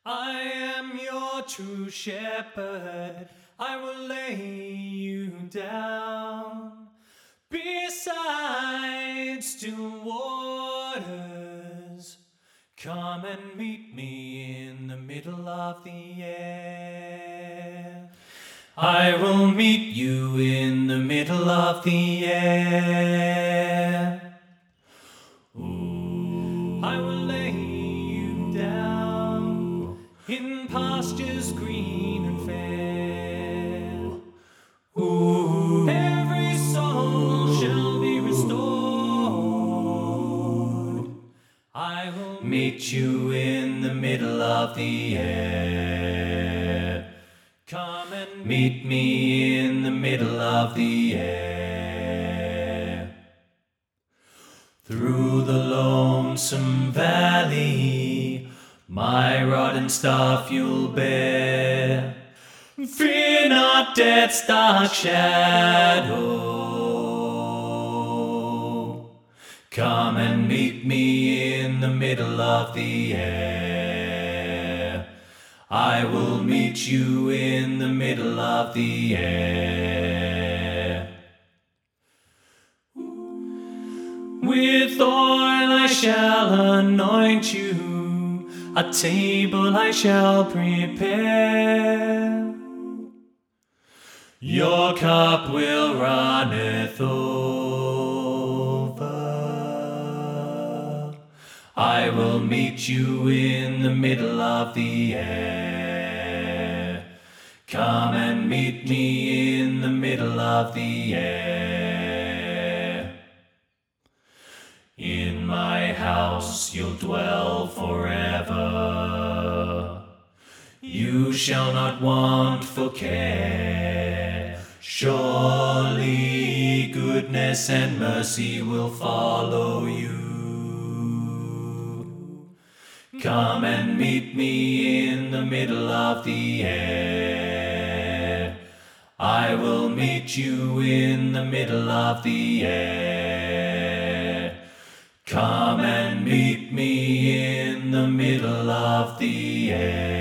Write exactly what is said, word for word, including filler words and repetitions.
I am your true shepherd, I will lay you down beside still waters. Come and meet me in the middle of the air. I will meet you in the middle of the air. Ooh. I will lay you down in pastures green and fair. Ooh. Every soul shall be restored. I will meet you in the middle of the air. Come and meet me in the middle of the air. Through the lonesome valley, my rod and staff you'll bear. Fear not death's dark shadow. Come and meet me in the middle of the air. I will meet you in the middle of the air. With oil I shall anoint you, a table I shall prepare. Your cup will runneth over. I will meet you in the middle of the air. Come and meet me in the middle of the air. In my house you'll dwell forever. You shall not want for care. Surely goodness and mercy will follow you. Come and meet me in the middle of the air. I will meet you in the middle of the air. Come and meet me in the middle of the air.